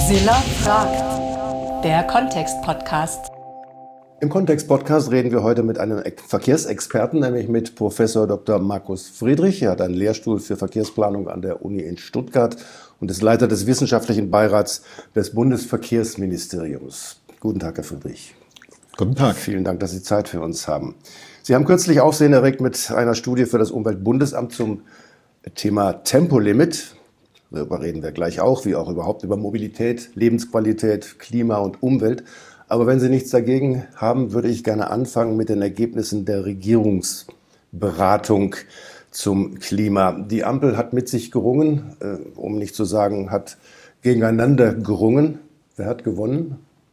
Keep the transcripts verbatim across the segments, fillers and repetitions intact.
Mozilla fragt, der Kontext-Podcast. Im Kontext-Podcast reden wir heute mit einem Verkehrsexperten, nämlich mit Professor Doktor Markus Friedrich. Er hat einen Lehrstuhl für Verkehrsplanung an der Uni in Stuttgart und ist Leiter des wissenschaftlichen Beirats des Bundesverkehrsministeriums. Guten Tag, Herr Friedrich. Guten Tag. Vielen Dank, dass Sie Zeit für uns haben. Sie haben kürzlich Aufsehen erregt mit einer Studie für das Umweltbundesamt zum Thema Tempolimit. Darüber reden wir gleich auch, wie auch überhaupt über Mobilität, Lebensqualität, Klima und Umwelt. Aber wenn Sie nichts dagegen haben, würde ich gerne anfangen mit den Ergebnissen der Regierungsberatung zum Klima. Die Ampel hat mit sich gerungen, äh, um nicht zu sagen, hat gegeneinander gerungen. Wer hat gewonnen?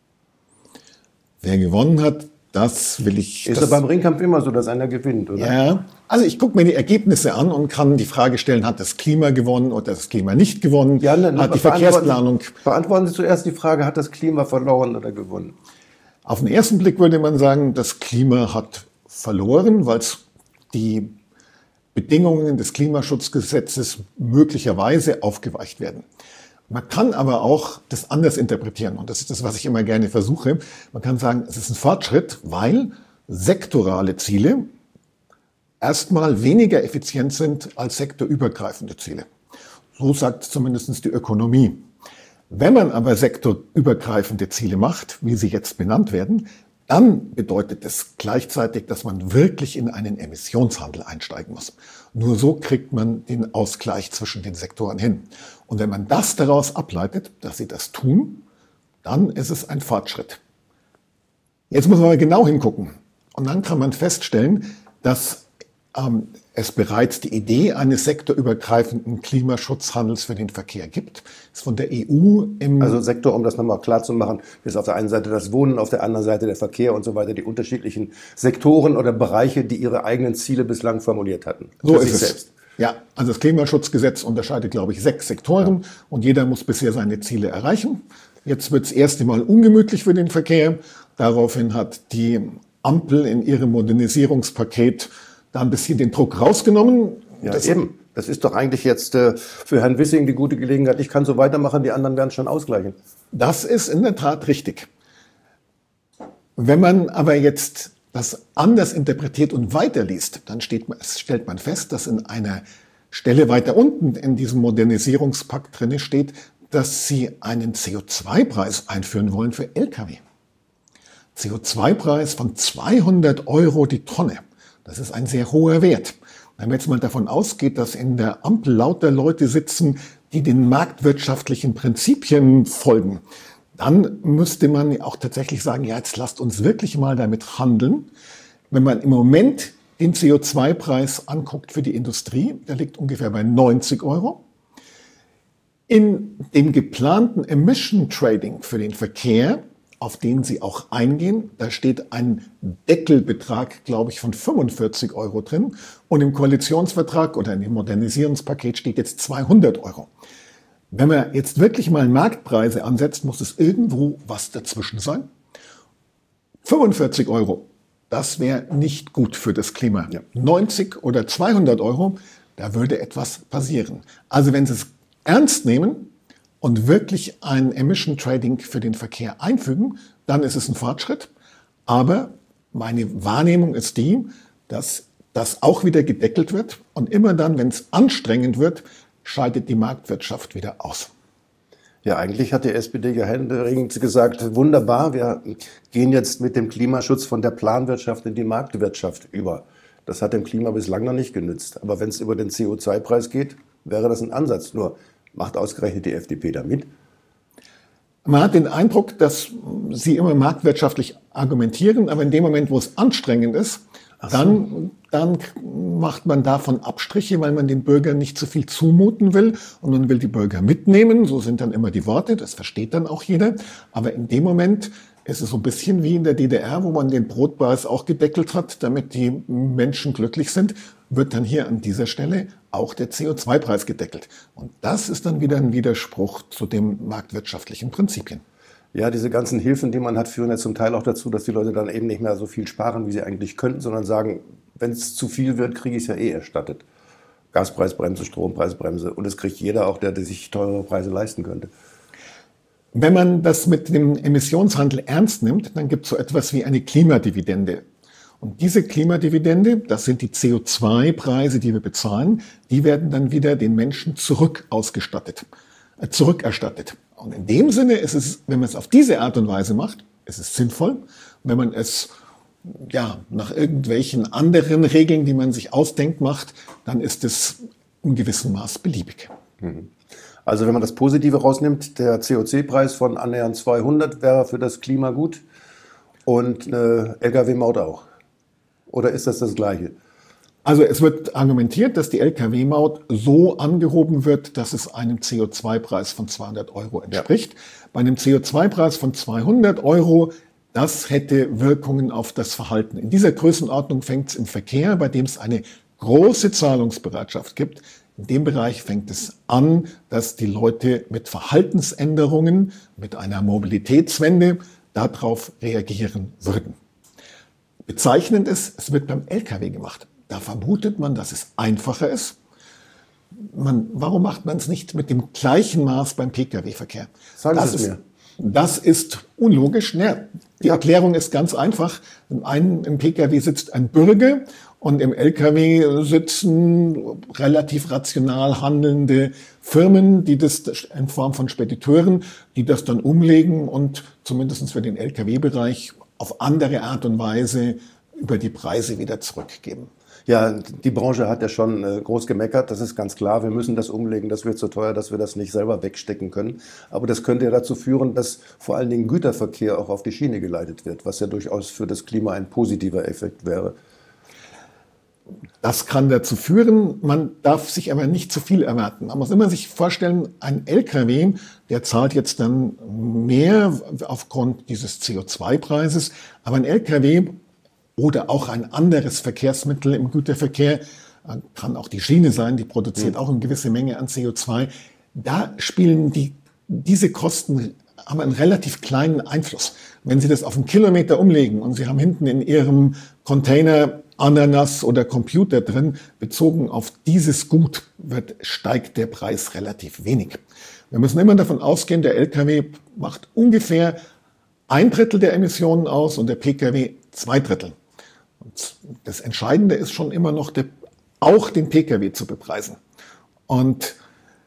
Wer gewonnen hat, das will ich... Ist das, ja beim Ringkampf immer so, dass einer gewinnt, oder? Ja, also ich gucke mir die Ergebnisse an und kann die Frage stellen, hat das Klima gewonnen oder das Klima nicht gewonnen? Ja, ne, hat die Verkehrsplanung... Verkehrsplanung... Beantworten Sie zuerst die Frage, hat das Klima verloren oder gewonnen? Auf den ersten Blick würde man sagen, das Klima hat verloren, weil es die Bedingungen des Klimaschutzgesetzes möglicherweise aufgeweicht werden. Man kann aber auch das anders interpretieren und das ist das, was ich immer gerne versuche. Man kann sagen, es ist ein Fortschritt, weil sektorale Ziele erstmal weniger effizient sind als sektorübergreifende Ziele. So sagt zumindest die Ökonomie. Wenn man aber sektorübergreifende Ziele macht, wie sie jetzt benannt werden, dann bedeutet es gleichzeitig, dass man wirklich in einen Emissionshandel einsteigen muss. Nur so kriegt man den Ausgleich zwischen den Sektoren hin. Und wenn man das daraus ableitet, dass sie das tun, dann ist es ein Fortschritt. Jetzt muss man mal genau hingucken. Und dann kann man feststellen, dass ähm, es bereits die Idee eines sektorübergreifenden Klimaschutzhandels für den Verkehr gibt. Das ist von der E U im... Also Sektor, um das nochmal klar zu machen, ist auf der einen Seite das Wohnen, auf der anderen Seite der Verkehr und so weiter, die unterschiedlichen Sektoren oder Bereiche, die ihre eigenen Ziele bislang formuliert hatten. So ist es. Selbst. Ja, also das Klimaschutzgesetz unterscheidet, glaube ich, sechs Sektoren ja. Und jeder muss bisher seine Ziele erreichen. Jetzt wird es erst einmal ungemütlich für den Verkehr. Daraufhin hat die Ampel in ihrem Modernisierungspaket da ein bisschen den Druck rausgenommen. Ja, das eben. Das ist doch eigentlich jetzt äh, für Herrn Wissing die gute Gelegenheit. Ich kann so weitermachen, die anderen werden es schon ausgleichen. Das ist in der Tat richtig. Wenn man aber jetzt das anders interpretiert und weiterliest, dann steht man, stellt man fest, dass in einer Stelle weiter unten in diesem Modernisierungspakt drin steht, dass sie einen C O zwei Preis einführen wollen für L K W. C O zwei Preis von zweihundert Euro die Tonne. Das ist ein sehr hoher Wert. Wenn man jetzt mal davon ausgeht, dass in der Ampel lauter Leute sitzen, die den marktwirtschaftlichen Prinzipien folgen, dann müsste man auch tatsächlich sagen, ja, jetzt lasst uns wirklich mal damit handeln. Wenn man im Moment den C O zwei Preis anguckt für die Industrie, der liegt ungefähr bei neunzig Euro. In dem geplanten Emission Trading für den Verkehr, auf den Sie auch eingehen, da steht ein Deckelbetrag, glaube ich, von fünfundvierzig Euro drin. Und im Koalitionsvertrag oder in dem Modernisierungspaket steht jetzt zweihundert Euro. Wenn man jetzt wirklich mal Marktpreise ansetzt, muss es irgendwo was dazwischen sein. fünfundvierzig Euro, das wäre nicht gut für das Klima. Ja. neunzig oder zweihundert Euro, da würde etwas passieren. Also wenn Sie es ernst nehmen und wirklich ein Emission Trading für den Verkehr einfügen, dann ist es ein Fortschritt. Aber meine Wahrnehmung ist die, dass das auch wieder gedeckelt wird. Und immer dann, wenn es anstrengend wird, schaltet die Marktwirtschaft wieder aus. Ja, eigentlich hat die S P D ja händeringend gesagt, wunderbar, wir gehen jetzt mit dem Klimaschutz von der Planwirtschaft in die Marktwirtschaft über. Das hat dem Klima bislang noch nicht genützt. Aber wenn es über den C O zwei Preis geht, wäre das ein Ansatz. Nur macht ausgerechnet die F D P da mit? Man hat den Eindruck, dass sie immer marktwirtschaftlich argumentieren, aber in dem Moment, wo es anstrengend ist, so. dann, dann macht man davon Abstriche, weil man den Bürgern nicht zu viel zumuten will und man will die Bürger mitnehmen. So sind dann immer die Worte, das versteht dann auch jeder. Aber in dem Moment ist es so ein bisschen wie in der D D R, wo man den Brotpreis auch gedeckelt hat, damit die Menschen glücklich sind, wird dann hier an dieser Stelle auch der C O zwei Preis gedeckelt. Und das ist dann wieder ein Widerspruch zu den marktwirtschaftlichen Prinzipien. Ja, diese ganzen Hilfen, die man hat, führen ja zum Teil auch dazu, dass die Leute dann eben nicht mehr so viel sparen, wie sie eigentlich könnten, sondern sagen, wenn es zu viel wird, kriege ich es ja eh erstattet. Gaspreisbremse, Strompreisbremse und das kriegt jeder auch, der sich teurere Preise leisten könnte. Wenn man das mit dem Emissionshandel ernst nimmt, dann gibt es so etwas wie eine Klimadividende. Und diese Klimadividende, das sind die C O zwei Preise, die wir bezahlen, die werden dann wieder den Menschen zurück ausgestattet, äh, zurückerstattet. Und in dem Sinne ist es, wenn man es auf diese Art und Weise macht, ist es sinnvoll. Wenn man es ja, nach irgendwelchen anderen Regeln, die man sich ausdenkt, macht, dann ist es in gewissem Maß beliebig. Also wenn man das Positive rausnimmt, der C O zwei Preis von annähernd zweihundert wäre für das Klima gut und eine L K W-Maut auch. Oder ist das das Gleiche? Also es wird argumentiert, dass die L K W-Maut so angehoben wird, dass es einem C O zwei Preis von zweihundert Euro entspricht. Ja. Bei einem C O zwei Preis von zweihundert Euro, das hätte Wirkungen auf das Verhalten. In dieser Größenordnung fängt es im Verkehr, bei dem es eine große Zahlungsbereitschaft gibt. In dem Bereich fängt es an, dass die Leute mit Verhaltensänderungen, mit einer Mobilitätswende darauf reagieren würden. Bezeichnend ist, es wird beim L K W gemacht. Da vermutet man, dass es einfacher ist. Man, warum macht man es nicht mit dem gleichen Maß beim P K W-Verkehr? Sagen das Sie es ist, mir. Das ist unlogisch. Ja, die Erklärung ist ganz einfach. Im einen, im P K W sitzt ein Bürger und im L K W sitzen relativ rational handelnde Firmen, die das in Form von Spediteuren, die das dann umlegen und zumindest für den L K W-Bereich auf andere Art und Weise über die Preise wieder zurückgeben. Ja, die Branche hat ja schon äh, groß gemeckert, das ist ganz klar. Wir müssen das umlegen, das wird so teuer, dass wir das nicht selber wegstecken können. Aber das könnte ja dazu führen, dass vor allen Dingen Güterverkehr auch auf die Schiene geleitet wird, was ja durchaus für das Klima ein positiver Effekt wäre. Das kann dazu führen, man darf sich aber nicht zu viel erwarten. Man muss immer sich vorstellen, ein L K W, der zahlt jetzt dann mehr aufgrund dieses C O zwei Preises, aber ein L K W oder auch ein anderes Verkehrsmittel im Güterverkehr, kann auch die Schiene sein, die produziert auch eine gewisse Menge an C O zwei, da spielen die, diese Kosten haben einen relativ kleinen Einfluss. Wenn Sie das auf einen Kilometer umlegen und Sie haben hinten in Ihrem Container Ananas oder Computer drin, bezogen auf dieses Gut wird, steigt der Preis relativ wenig. Wir müssen immer davon ausgehen, der L K W macht ungefähr ein Drittel der Emissionen aus und der P K W zwei Drittel. Und das Entscheidende ist schon immer noch, der, auch den P K W zu bepreisen. Und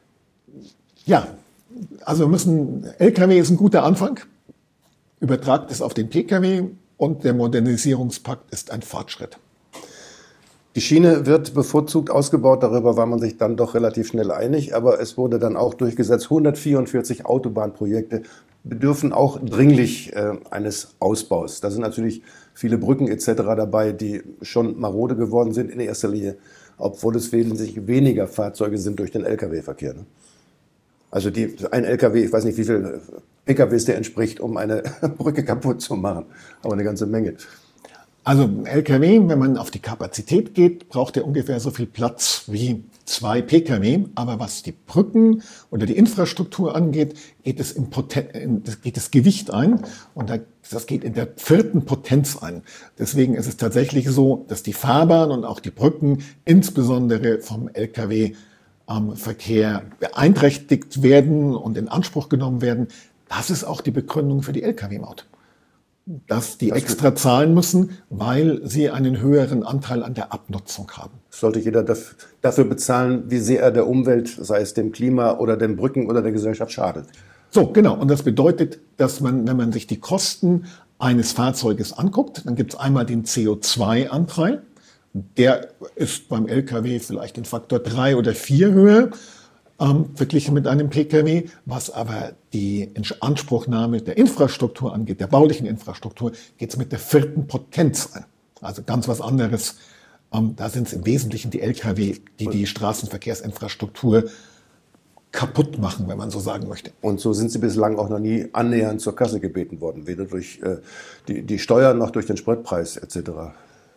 ja, also wir müssen, L K W ist ein guter Anfang, übertragt es auf den P K W und der Modernisierungspakt ist ein Fortschritt. Die Schiene wird bevorzugt ausgebaut, darüber war man sich dann doch relativ schnell einig, aber es wurde dann auch durchgesetzt, hundertvierundvierzig Autobahnprojekte bedürfen auch dringlich äh, eines Ausbaus. Da sind natürlich viele Brücken et cetera dabei, die schon marode geworden sind in erster Linie, obwohl es wesentlich weniger Fahrzeuge sind durch den L K W-Verkehr. Ne? Also die, ein L K W, ich weiß nicht, wie viel P K Ws der entspricht, um eine Brücke kaputt zu machen, aber eine ganze Menge. Also ein L K W, wenn man auf die Kapazität geht, braucht er ungefähr so viel Platz wie zwei P K W. Aber was die Brücken oder die Infrastruktur angeht, geht es, im Poten- geht das Gewicht ein und das geht in der vierten Potenz ein. Deswegen ist es tatsächlich so, dass die Fahrbahn und auch die Brücken insbesondere vom L K W-Verkehr beeinträchtigt werden und in Anspruch genommen werden. Das ist auch die Begründung für die L K W-Maut. Dass die extra zahlen müssen, weil sie einen höheren Anteil an der Abnutzung haben. Sollte jeder dafür bezahlen, wie sehr er der Umwelt, sei es dem Klima oder den Brücken oder der Gesellschaft schadet. So, genau. Und das bedeutet, dass man, wenn man sich die Kosten eines Fahrzeuges anguckt, dann gibt es einmal den C O zwei Anteil. Der ist beim L K W vielleicht in Faktor drei oder vier höher. Ähm, verglichen mit einem P K W, was aber die Inanspruchnahme der Infrastruktur angeht, der baulichen Infrastruktur, geht es mit der vierten Potenz an. Also ganz was anderes. Ähm, da sind es im Wesentlichen die L K W, die die Straßenverkehrsinfrastruktur kaputt machen, wenn man so sagen möchte. Und so sind sie bislang auch noch nie annähernd zur Kasse gebeten worden, weder durch äh, die, die Steuern noch durch den Spritpreis et cetera.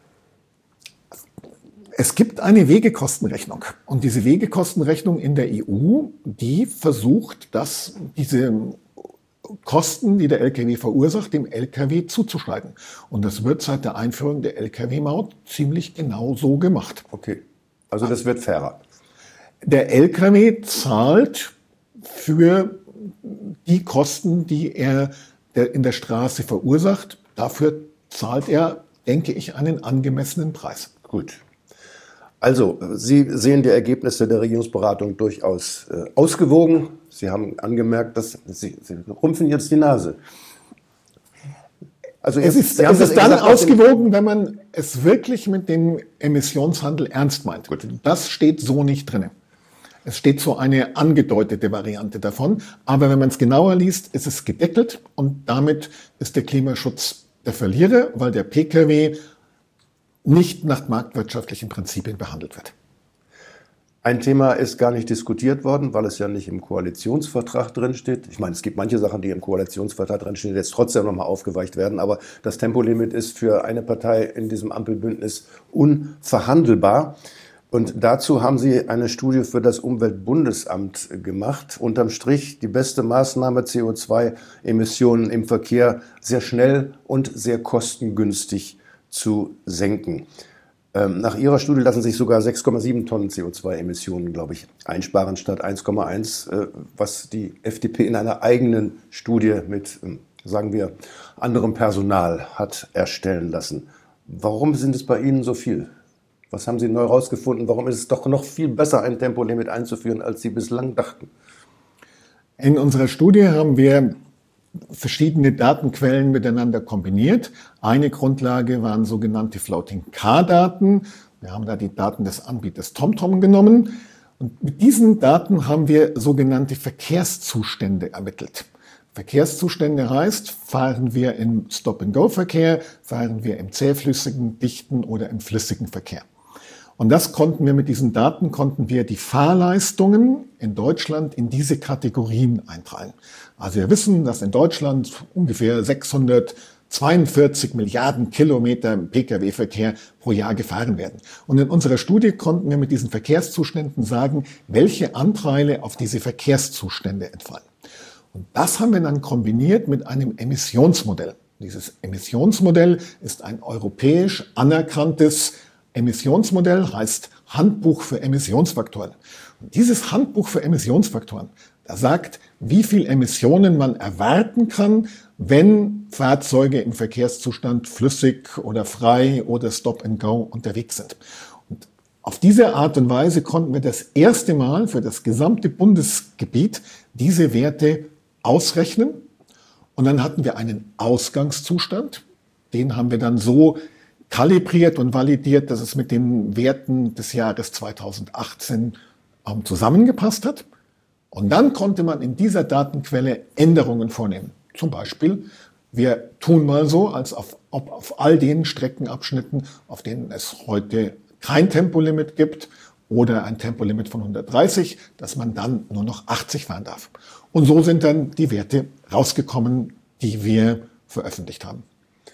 Es gibt eine Wegekostenrechnung und diese Wegekostenrechnung in der E U, die versucht, dass diese Kosten, die der L K W verursacht, dem L K W zuzuschreiben. Und das wird seit der Einführung der L K W-Maut ziemlich genau so gemacht. Okay, also das wird fairer. Der L K W zahlt für die Kosten, die er in der Straße verursacht. Dafür zahlt er, denke ich, einen angemessenen Preis. Gut. Also, Sie sehen die Ergebnisse der Regierungsberatung durchaus äh, ausgewogen. Sie haben angemerkt, dass Sie, Sie rumpfen jetzt die Nase. Also es ist, es ist dann ausgewogen, wenn man es wirklich mit dem Emissionshandel ernst meint. Gut. Das steht so nicht drin. Es steht so eine angedeutete Variante davon. Aber wenn man es genauer liest, ist es gedeckelt und damit ist der Klimaschutz der Verlierer, weil der Pkw nicht nach marktwirtschaftlichen Prinzipien behandelt wird. Ein Thema ist gar nicht diskutiert worden, weil es ja nicht im Koalitionsvertrag drinsteht. Ich meine, es gibt manche Sachen, die im Koalitionsvertrag drinstehen, die jetzt trotzdem nochmal aufgeweicht werden. Aber das Tempolimit ist für eine Partei in diesem Ampelbündnis unverhandelbar. Und dazu haben Sie eine Studie für das Umweltbundesamt gemacht. Unterm Strich die beste Maßnahme, C O zwei Emissionen im Verkehr sehr schnell und sehr kostengünstig zu senken. Ähm, nach Ihrer Studie lassen sich sogar sechs Komma sieben Tonnen C O zwei Emissionen, glaube ich, einsparen statt eins Komma eins, äh, was die F D P in einer eigenen Studie mit, äh, sagen wir, anderem Personal hat erstellen lassen. Warum sind es bei Ihnen so viel? Was haben Sie neu herausgefunden? Warum ist es doch noch viel besser, ein Tempolimit einzuführen, als Sie bislang dachten? In unserer Studie haben wir verschiedene Datenquellen miteinander kombiniert. Eine Grundlage waren sogenannte Floating-Car-Daten. Wir haben da die Daten des Anbieters TomTom genommen. Und mit diesen Daten haben wir sogenannte Verkehrszustände ermittelt. Verkehrszustände heißt, fahren wir im Stop-and-Go-Verkehr, fahren wir im zähflüssigen, dichten oder im flüssigen Verkehr. Und das konnten wir mit diesen Daten, konnten wir die Fahrleistungen in Deutschland in diese Kategorien eintragen. Also wir wissen, dass in Deutschland ungefähr sechshundertzweiundvierzig Milliarden Kilometer im Pkw-Verkehr pro Jahr gefahren werden. Und in unserer Studie konnten wir mit diesen Verkehrszuständen sagen, welche Anteile auf diese Verkehrszustände entfallen. Und das haben wir dann kombiniert mit einem Emissionsmodell. Dieses Emissionsmodell ist ein europäisch anerkanntes Emissionsmodell, heißt Handbuch für Emissionsfaktoren. Und dieses Handbuch für Emissionsfaktoren, das sagt, wie viel Emissionen man erwarten kann, wenn Fahrzeuge im Verkehrszustand flüssig oder frei oder Stop and Go unterwegs sind. Und auf diese Art und Weise konnten wir das erste Mal für das gesamte Bundesgebiet diese Werte ausrechnen. Und dann hatten wir einen Ausgangszustand. Den haben wir dann so kalibriert und validiert, dass es mit den Werten des Jahres zweitausendachtzehn ähm, zusammengepasst hat. Und dann konnte man in dieser Datenquelle Änderungen vornehmen. Zum Beispiel, wir tun mal so, als auf, ob auf all den Streckenabschnitten, auf denen es heute kein Tempolimit gibt oder ein Tempolimit von hundertdreißig, dass man dann nur noch achtzig fahren darf. Und so sind dann die Werte rausgekommen, die wir veröffentlicht haben.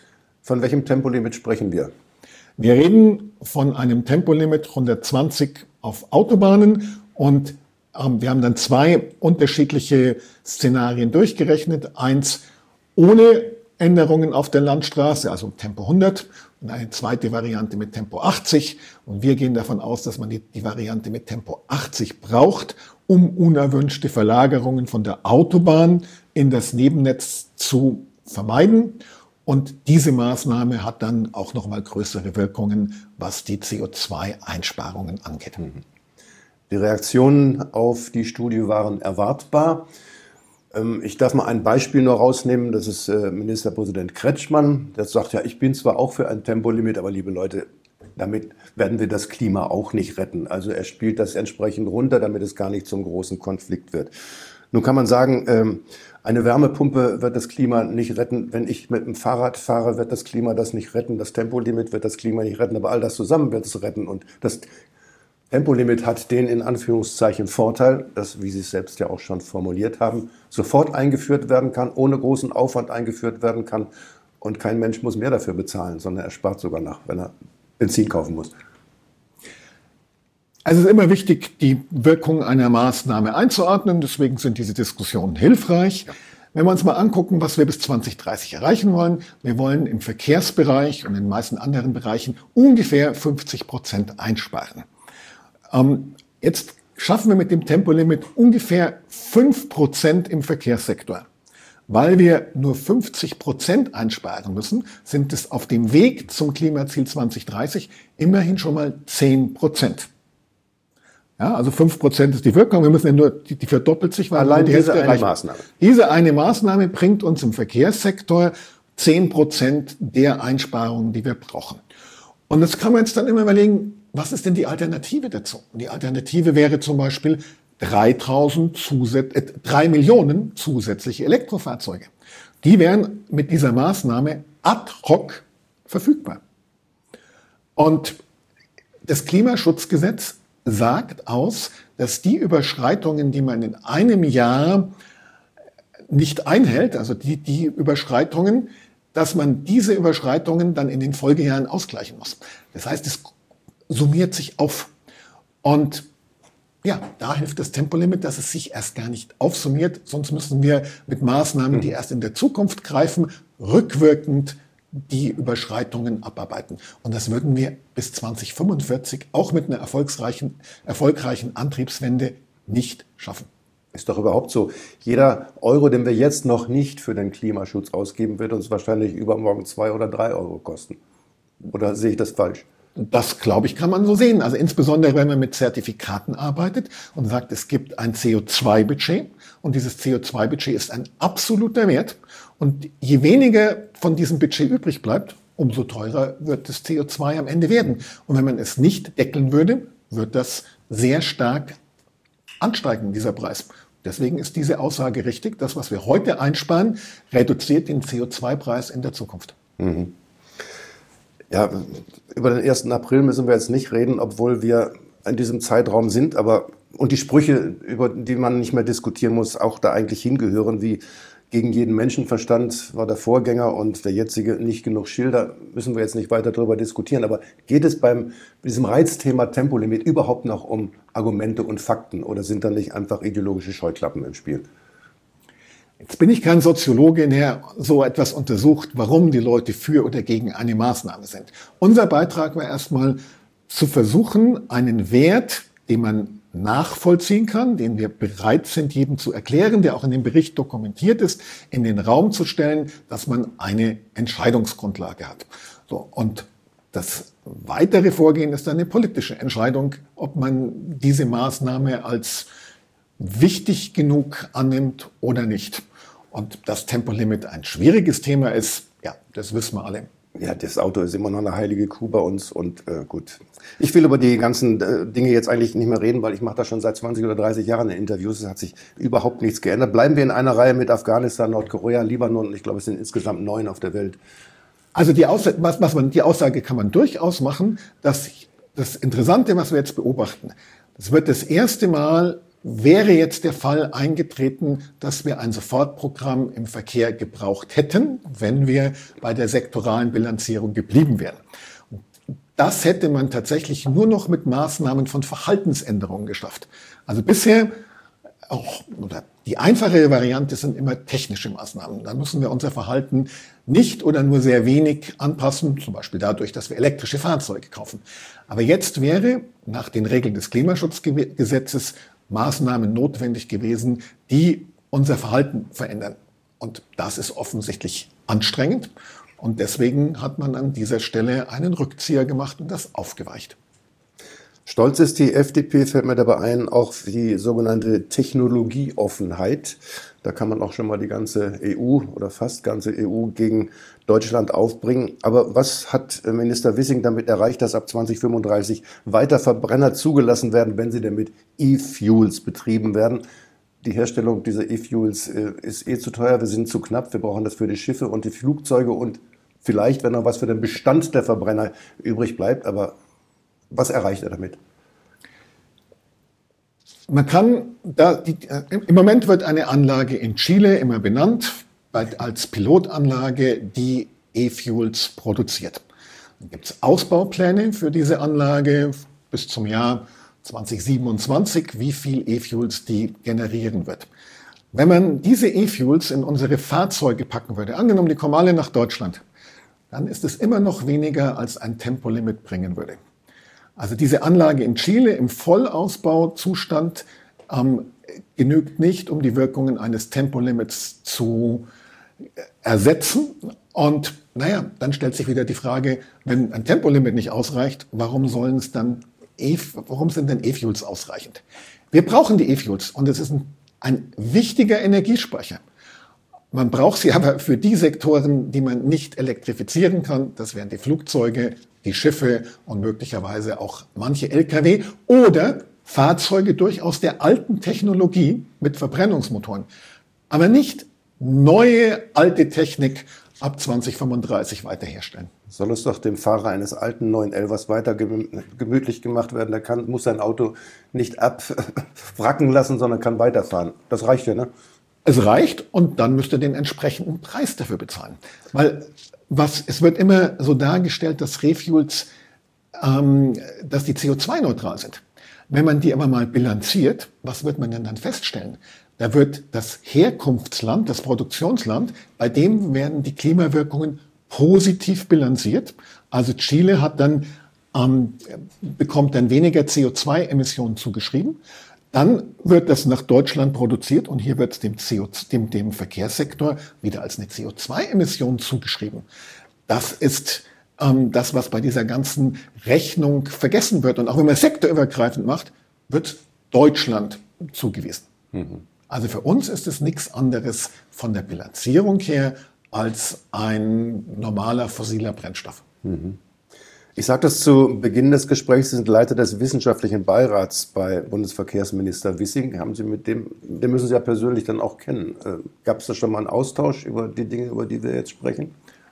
Von welchem Tempolimit sprechen wir? Wir reden von einem Tempolimit hundertzwanzig auf Autobahnen und ähm, wir haben dann zwei unterschiedliche Szenarien durchgerechnet. Eins ohne Änderungen auf der Landstraße, also Tempo hundert, und eine zweite Variante mit Tempo achtzig. Und wir gehen davon aus, dass man die, die Variante mit Tempo achtzig braucht, um unerwünschte Verlagerungen von der Autobahn in das Nebennetz zu vermeiden. Und diese Maßnahme hat dann auch nochmal größere Wirkungen, was die C O zwei Einsparungen angeht. Die Reaktionen auf die Studie waren erwartbar. Ich darf mal ein Beispiel noch rausnehmen. Das ist Ministerpräsident Kretschmann. Der sagt, ja, ich bin zwar auch für ein Tempolimit, aber liebe Leute, damit werden wir das Klima auch nicht retten. Also er spielt das entsprechend runter, damit es gar nicht zum großen Konflikt wird. Nun kann man sagen, eine Wärmepumpe wird das Klima nicht retten. Wenn ich mit dem Fahrrad fahre, wird das Klima das nicht retten. Das Tempolimit wird das Klima nicht retten. Aber all das zusammen wird es retten. Und das Tempolimit hat den in Anführungszeichen Vorteil, dass, wie Sie es selbst ja auch schon formuliert haben, sofort eingeführt werden kann, ohne großen Aufwand eingeführt werden kann. Und kein Mensch muss mehr dafür bezahlen, sondern er spart sogar nach, wenn er Benzin kaufen muss. Also es ist immer wichtig, die Wirkung einer Maßnahme einzuordnen. Deswegen sind diese Diskussionen hilfreich. Ja. Wenn wir uns mal angucken, was wir bis zwanzig dreißig erreichen wollen. Wir wollen im Verkehrsbereich und in den meisten anderen Bereichen ungefähr fünfzig Prozent einsparen. Ähm, jetzt schaffen wir mit dem Tempolimit ungefähr fünf Prozent im Verkehrssektor. Weil wir nur fünfzig Prozent einsparen müssen, sind es auf dem Weg zum Klimaziel zwanzig dreißig immerhin schon mal zehn Prozent. Ja, also fünf Prozent ist die Wirkung. Wir müssen ja nur, die, die verdoppelt sich, weil allein die diese Hälfte eine reicht. Maßnahme. Diese eine Maßnahme bringt uns im Verkehrssektor zehn Prozent der Einsparungen, die wir brauchen. Und das kann man jetzt dann immer überlegen, was ist denn die Alternative dazu? Und die Alternative wäre zum Beispiel dreitausend Zusät- äh, drei Millionen zusätzliche Elektrofahrzeuge. Die wären mit dieser Maßnahme ad hoc verfügbar. Und das Klimaschutzgesetz sagt aus, dass die Überschreitungen, die man in einem Jahr nicht einhält, also die, die Überschreitungen, dass man diese Überschreitungen dann in den Folgejahren ausgleichen muss. Das heißt, es summiert sich auf. Und ja, da hilft das Tempolimit, dass es sich erst gar nicht aufsummiert, sonst müssen wir mit Maßnahmen, die erst in der Zukunft greifen, rückwirkend die Überschreitungen abarbeiten. Und das würden wir bis zwanzig fünfundvierzig auch mit einer erfolgreichen, erfolgreichen Antriebswende nicht schaffen. Ist doch überhaupt so. Jeder Euro, den wir jetzt noch nicht für den Klimaschutz ausgeben, wird uns wahrscheinlich übermorgen zwei oder drei Euro kosten. Oder sehe ich das falsch? Das, glaube ich, kann man so sehen. Also insbesondere, wenn man mit Zertifikaten arbeitet und sagt, es gibt ein C O zwei Budget und dieses C O zwei Budget ist ein absoluter Wert. Und je weniger von diesem Budget übrig bleibt, umso teurer wird das C O zwei am Ende werden. Und wenn man es nicht deckeln würde, wird das sehr stark ansteigen, dieser Preis. Deswegen ist diese Aussage richtig. Das, was wir heute einsparen, reduziert den C O zwei Preis in der Zukunft. Mhm. Ja, über den ersten April müssen wir jetzt nicht reden, obwohl wir in diesem Zeitraum sind, aber und die Sprüche, über die man nicht mehr diskutieren muss, auch da eigentlich hingehören, wie gegen jeden Menschenverstand war der Vorgänger und der jetzige nicht genug Schilder, müssen wir jetzt nicht weiter darüber diskutieren. Aber geht es beim diesem Reizthema Tempolimit überhaupt noch um Argumente und Fakten oder sind da nicht einfach ideologische Scheuklappen im Spiel? Jetzt bin ich kein Soziologe, der so etwas untersucht, warum die Leute für oder gegen eine Maßnahme sind. Unser Beitrag war erstmal zu versuchen, einen Wert, den man nachvollziehen kann, den wir bereit sind, jedem zu erklären, der auch in dem Bericht dokumentiert ist, in den Raum zu stellen, dass man eine Entscheidungsgrundlage hat. So, und das weitere Vorgehen ist dann eine politische Entscheidung, ob man diese Maßnahme als wichtig genug annimmt oder nicht. Und das Tempolimit ein schwieriges Thema ist, ja, das wissen wir alle. Ja, das Auto ist immer noch eine heilige Kuh bei uns und äh, gut. Ich will über die ganzen äh, Dinge jetzt eigentlich nicht mehr reden, weil ich mache das schon seit zwanzig oder dreißig Jahren in Interviews. Es hat sich überhaupt nichts geändert. Bleiben wir in einer Reihe mit Afghanistan, Nordkorea, Libanon. Ich glaube, es sind insgesamt neun auf der Welt. Also die Aussage, was, was man, die Aussage kann man durchaus machen, dass das Interessante, was wir jetzt beobachten, das wird das erste Mal, wäre jetzt der Fall eingetreten, dass wir ein Sofortprogramm im Verkehr gebraucht hätten, wenn wir bei der sektoralen Bilanzierung geblieben wären. Das hätte man tatsächlich nur noch mit Maßnahmen von Verhaltensänderungen geschafft. Also bisher auch, oder die einfache Variante sind immer technische Maßnahmen. Da müssen wir unser Verhalten nicht oder nur sehr wenig anpassen, zum Beispiel dadurch, dass wir elektrische Fahrzeuge kaufen. Aber jetzt wäre nach den Regeln des Klimaschutzgesetzes Maßnahmen notwendig gewesen, die unser Verhalten verändern. Und das ist offensichtlich anstrengend. Und deswegen hat man an dieser Stelle einen Rückzieher gemacht und das aufgeweicht. Stolz ist die F D P, fällt mir dabei ein, auch für die sogenannte Technologieoffenheit. Da kann man auch schon mal die ganze E U oder fast ganze E U gegen Deutschland aufbringen. Aber was hat Minister Wissing damit erreicht, dass ab zwanzig fünfunddreißig weiter Verbrenner zugelassen werden, wenn sie denn mit E-Fuels betrieben werden? Die Herstellung dieser E-Fuels ist eh zu teuer, wir sind zu knapp, wir brauchen das für die Schiffe und die Flugzeuge und vielleicht, wenn noch was für den Bestand der Verbrenner übrig bleibt. Aber was erreicht er damit? Man kann, da die, im Moment wird eine Anlage in Chile immer benannt, als Pilotanlage, die E-Fuels produziert. Dann gibt es Ausbaupläne für diese Anlage bis zum Jahr zwanzig siebenundzwanzig, wie viel E-Fuels die generieren wird. Wenn man diese E-Fuels in unsere Fahrzeuge packen würde, angenommen, die kommen alle nach Deutschland, dann ist es immer noch weniger, als ein Tempolimit bringen würde. Also diese Anlage in Chile im Vollausbauzustand ähm, genügt nicht, um die Wirkungen eines Tempolimits zu ersetzen. Und naja, dann stellt sich wieder die Frage, wenn ein Tempolimit nicht ausreicht, warum sollen es dann E, warum sind denn E-Fuels ausreichend? Wir brauchen die E-Fuels und es ist ein, ein wichtiger Energiespeicher. Man braucht sie aber für die Sektoren, die man nicht elektrifizieren kann. Das wären die Flugzeuge, die Schiffe und möglicherweise auch manche L K W oder Fahrzeuge durchaus der alten Technologie mit Verbrennungsmotoren. Aber nicht neue, alte Technik ab zwanzig fünfunddreißig weiter herstellen. Soll es doch dem Fahrer eines alten neun elfers weiter gemütlich gemacht werden. Der kann, muss sein Auto nicht abwracken lassen, sondern kann weiterfahren. Das reicht ja, ne? Es reicht und dann müsst ihr den entsprechenden Preis dafür bezahlen. Weil was, es wird immer so dargestellt, dass Refuels, ähm, dass die C O zwei neutral sind. Wenn man die aber mal bilanziert, was wird man denn dann feststellen? Da wird das Herkunftsland, das Produktionsland, bei dem werden die Klimawirkungen positiv bilanziert. Also Chile hat dann, ähm, bekommt dann weniger C O zwei Emissionen zugeschrieben. Dann wird das nach Deutschland produziert und hier wird es dem, C O, dem, dem Verkehrssektor wieder als eine C O zwei Emission zugeschrieben. Das ist ähm, das, was bei dieser ganzen Rechnung vergessen wird. Und auch wenn man sektorübergreifend macht, wird Deutschland zugewiesen. Mhm. Also für uns ist es nichts anderes von der Bilanzierung her als ein normaler fossiler Brennstoff. Mhm. Ich sage das zu Beginn des Gesprächs, Sie sind Leiter des wissenschaftlichen Beirats bei Bundesverkehrsminister Wissing. Haben Sie mit dem, den müssen Sie ja persönlich dann auch kennen. Äh, Gab es da schon mal einen Austausch über die Dinge, über die wir jetzt sprechen?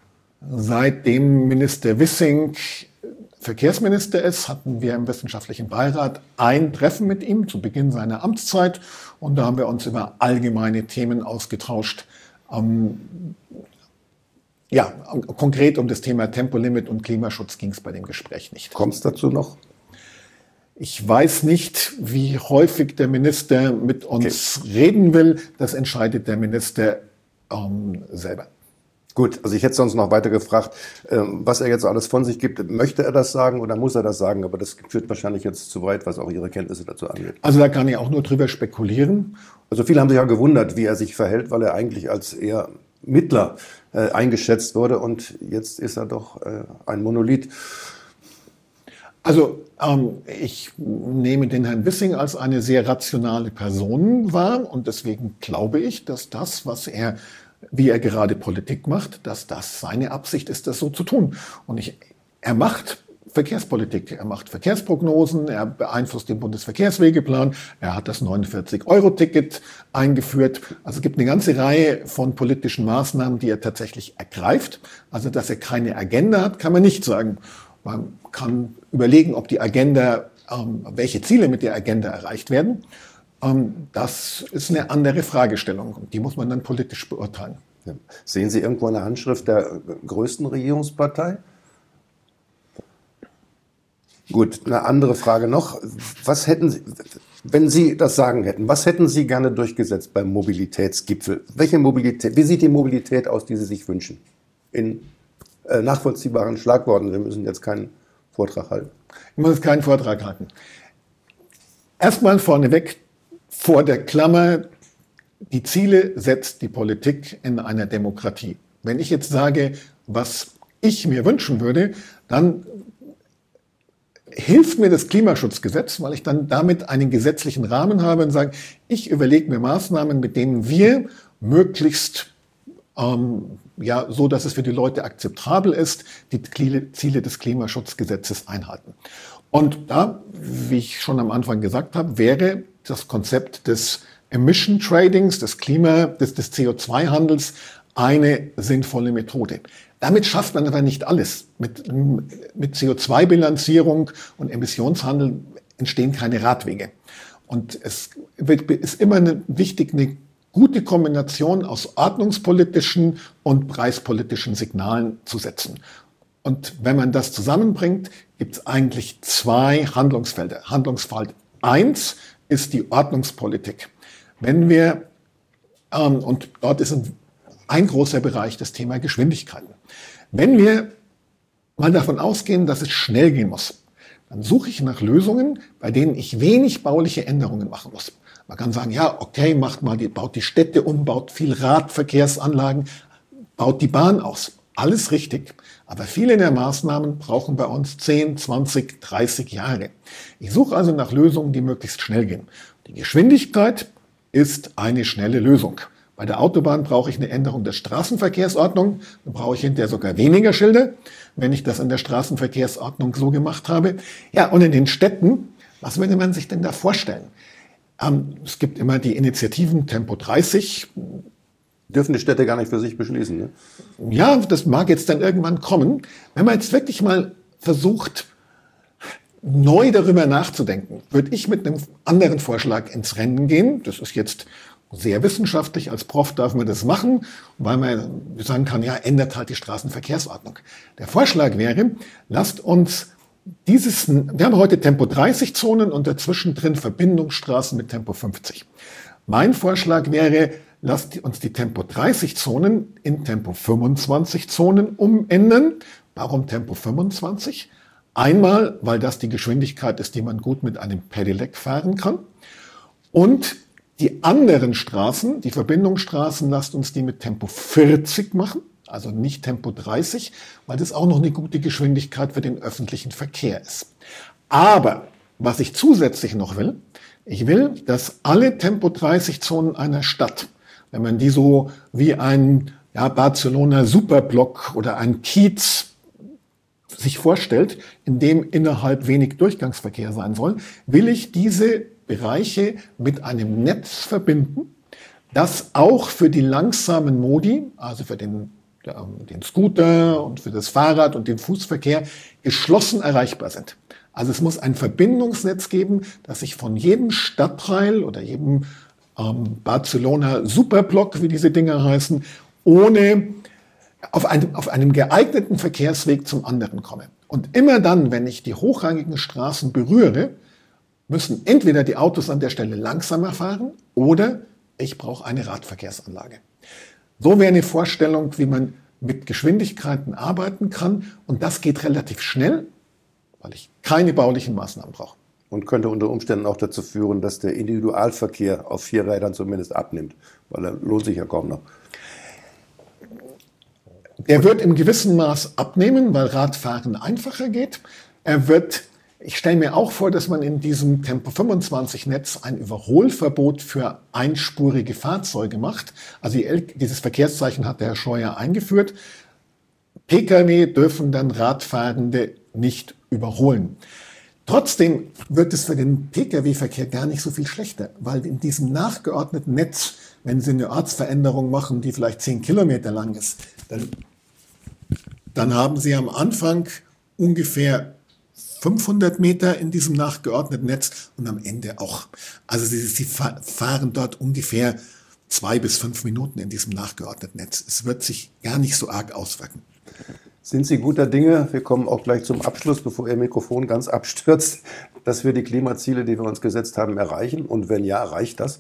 Seitdem Minister Wissing Verkehrsminister ist, hatten wir im wissenschaftlichen Beirat ein Treffen mit ihm zu Beginn seiner Amtszeit und da haben wir uns über allgemeine Themen ausgetauscht. Ähm, Ja, konkret um das Thema Tempolimit und Klimaschutz ging es bei dem Gespräch nicht. Kommt es dazu noch? Ich weiß nicht, wie häufig der Minister mit uns okay. reden will. Das entscheidet der Minister ähm, selber. Gut, also ich hätte sonst noch weiter gefragt, ähm, was er jetzt alles von sich gibt. Möchte er das sagen oder muss er das sagen? Aber das führt wahrscheinlich jetzt zu weit, was auch Ihre Kenntnisse dazu angeht. Also da kann ich auch nur drüber spekulieren. Also viele haben sich ja gewundert, wie er sich verhält, weil er eigentlich als eher Mittler äh, eingeschätzt wurde und jetzt ist er doch äh, ein Monolith. Also ähm, ich nehme den Herrn Wissing als eine sehr rationale Person wahr und deswegen glaube ich, dass das, was er, wie er gerade Politik macht, dass das seine Absicht ist, das so zu tun. Und ich, er macht Verkehrspolitik. Er macht Verkehrsprognosen, er beeinflusst den Bundesverkehrswegeplan, er hat das neunundvierzig Euro Ticket eingeführt. Also es gibt eine ganze Reihe von politischen Maßnahmen, die er tatsächlich ergreift. Also dass er keine Agenda hat, kann man nicht sagen. Man kann überlegen, ob die Agenda, ähm, welche Ziele mit der Agenda erreicht werden. Ähm, das ist eine andere Fragestellung und die muss man dann politisch beurteilen. Ja. Sehen Sie irgendwo eine Handschrift der größten Regierungspartei? Gut, eine andere Frage noch. Was hätten Sie, wenn Sie das Sagen hätten, was hätten Sie gerne durchgesetzt beim Mobilitätsgipfel? Welche Mobilität, wie sieht die Mobilität aus, die Sie sich wünschen? In äh, nachvollziehbaren Schlagworten. Sie müssen jetzt keinen Vortrag halten. Ich muss keinen Vortrag halten. Erstmal vorneweg vor der Klammer, die Ziele setzt die Politik in einer Demokratie. Wenn ich jetzt sage, was ich mir wünschen würde, dann hilft mir das Klimaschutzgesetz, weil ich dann damit einen gesetzlichen Rahmen habe und sage, ich überlege mir Maßnahmen, mit denen wir möglichst, ähm, ja, so dass es für die Leute akzeptabel ist, die Ziele des Klimaschutzgesetzes einhalten. Und da, wie ich schon am Anfang gesagt habe, wäre das Konzept des Emission Tradings, des Klima, des, des C O zwei Handels eine sinnvolle Methode. Damit schafft man aber nicht alles. Mit, mit C O zwei Bilanzierung und Emissionshandel entstehen keine Radwege. Und es wird, ist immer eine, wichtig, eine gute Kombination aus ordnungspolitischen und preispolitischen Signalen zu setzen. Und wenn man das zusammenbringt, gibt es eigentlich zwei Handlungsfelder. Handlungsfeld eins ist die Ordnungspolitik. Wenn wir, ähm, und dort ist ein, ein großer Bereich das Thema Geschwindigkeiten. Wenn wir mal davon ausgehen, dass es schnell gehen muss, dann suche ich nach Lösungen, bei denen ich wenig bauliche Änderungen machen muss. Man kann sagen, ja, okay, macht mal die, baut die Städte um, baut viel Radverkehrsanlagen, baut die Bahn aus. Alles richtig. Aber viele der Maßnahmen brauchen bei uns zehn, zwanzig, dreißig Jahre. Ich suche also nach Lösungen, die möglichst schnell gehen. Die Geschwindigkeit ist eine schnelle Lösung. Bei der Autobahn brauche ich eine Änderung der Straßenverkehrsordnung. Dann brauche ich hinterher sogar weniger Schilder, wenn ich das in der Straßenverkehrsordnung so gemacht habe. Ja, und in den Städten, was würde man sich denn da vorstellen? Ähm, es gibt immer die Initiativen Tempo dreißig. Dürfen die Städte gar nicht für sich beschließen, ne? Ja, das mag jetzt dann irgendwann kommen. Wenn man jetzt wirklich mal versucht, neu darüber nachzudenken, würde ich mit einem anderen Vorschlag ins Rennen gehen. Das ist jetzt sehr wissenschaftlich. Als Prof darf man das machen, weil man sagen kann, ja, ändert halt die Straßenverkehrsordnung. Der Vorschlag wäre, lasst uns dieses, wir haben heute Tempo dreißig Zonen und dazwischen drin Verbindungsstraßen mit Tempo fünfzig. Mein Vorschlag wäre, lasst uns die Tempo dreißig Zonen in Tempo fünfundzwanzig Zonen umändern. Warum Tempo fünfundzwanzig? Einmal, weil das die Geschwindigkeit ist, die man gut mit einem Pedelec fahren kann. Und die anderen Straßen, die Verbindungsstraßen, lasst uns die mit Tempo vierzig machen. Also nicht Tempo dreißig, weil das auch noch eine gute Geschwindigkeit für den öffentlichen Verkehr ist. Aber was ich zusätzlich noch will, ich will, dass alle Tempo dreißig Zonen einer Stadt, wenn man die so wie ein ja, Barcelona Superblock oder ein Kiez sich vorstellt, in dem innerhalb wenig Durchgangsverkehr sein soll, will ich diese Bereiche mit einem Netz verbinden, das auch für die langsamen Modi, also für den, den Scooter und für das Fahrrad und den Fußverkehr, geschlossen erreichbar sind. Also es muss ein Verbindungsnetz geben, das sich von jedem Stadtteil oder jedem ähm, Barcelona Superblock, wie diese Dinger heißen, ohne auf einem, auf einem geeigneten Verkehrsweg zum anderen komme. Und immer dann, wenn ich die hochrangigen Straßen berühre, müssen entweder die Autos an der Stelle langsamer fahren oder ich brauche eine Radverkehrsanlage. So wäre eine Vorstellung, wie man mit Geschwindigkeiten arbeiten kann. Und das geht relativ schnell, weil ich keine baulichen Maßnahmen brauche. Und könnte unter Umständen auch dazu führen, dass der Individualverkehr auf vier Rädern zumindest abnimmt, weil er lohnt sich ja kaum noch. Er wird im gewissen Maß abnehmen, weil Radfahren einfacher geht. Er wird, ich stelle mir auch vor, dass man in diesem Tempo fünfundzwanzig Netz ein Überholverbot für einspurige Fahrzeuge macht. Also dieses Verkehrszeichen hat der Herr Scheuer eingeführt. Pkw dürfen dann Radfahrende nicht überholen. Trotzdem wird es für den Pkw-Verkehr gar nicht so viel schlechter, weil in diesem nachgeordneten Netz, wenn Sie eine Ortsveränderung machen, die vielleicht zehn Kilometer lang ist, dann, dann haben Sie am Anfang ungefähr fünfhundert Meter in diesem nachgeordneten Netz und am Ende auch. Also Sie, Sie fahren dort ungefähr zwei bis fünf Minuten in diesem nachgeordneten Netz. Es wird sich gar nicht so arg auswirken. Sind Sie guter Dinge, wir kommen auch gleich zum Abschluss, bevor Ihr Mikrofon ganz abstürzt, dass wir die Klimaziele, die wir uns gesetzt haben, erreichen? Und wenn ja, reicht das?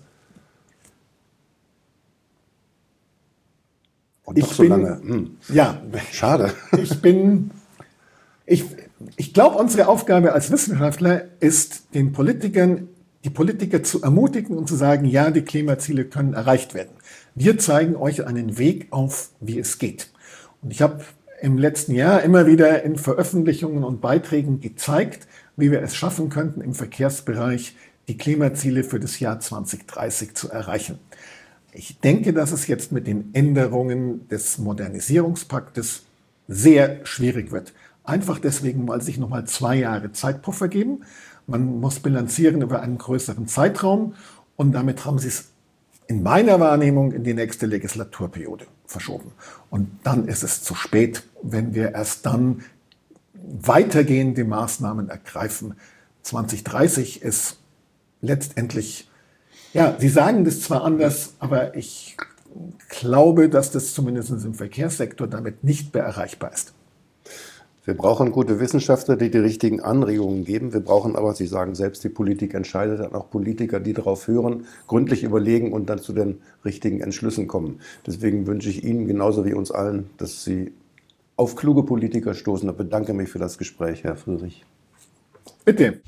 Und doch ich so bin, lange. Hm. Ja, Schade. Ich bin, ich, ich glaube, unsere Aufgabe als Wissenschaftler ist, den Politikern, die Politiker zu ermutigen und zu sagen, ja, die Klimaziele können erreicht werden. Wir zeigen euch einen Weg auf, wie es geht. Und ich habe im letzten Jahr immer wieder in Veröffentlichungen und Beiträgen gezeigt, wie wir es schaffen könnten, im Verkehrsbereich die Klimaziele für das Jahr zwanzig dreißig zu erreichen. Ich denke, dass es jetzt mit den Änderungen des Modernisierungspaktes sehr schwierig wird. Einfach deswegen, weil sich nochmal zwei Jahre Zeitpuffer geben. Man muss bilanzieren über einen größeren Zeitraum und damit haben sie es in meiner Wahrnehmung in die nächste Legislaturperiode verschoben. Und dann ist es zu spät, wenn wir erst dann weitergehende Maßnahmen ergreifen. zwanzig dreißig ist letztendlich, ja, Sie sagen das zwar anders, aber ich glaube, dass das zumindest im Verkehrssektor damit nicht mehr erreichbar ist. Wir brauchen gute Wissenschaftler, die die richtigen Anregungen geben. Wir brauchen aber, Sie sagen selbst, die Politik entscheidet, dann auch Politiker, die darauf hören, gründlich überlegen und dann zu den richtigen Entschlüssen kommen. Deswegen wünsche ich Ihnen genauso wie uns allen, dass Sie auf kluge Politiker stoßen. Ich bedanke mich für das Gespräch, Herr Friedrich. Bitte.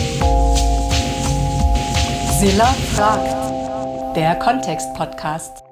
Silla fragt, der Kontext-Podcast.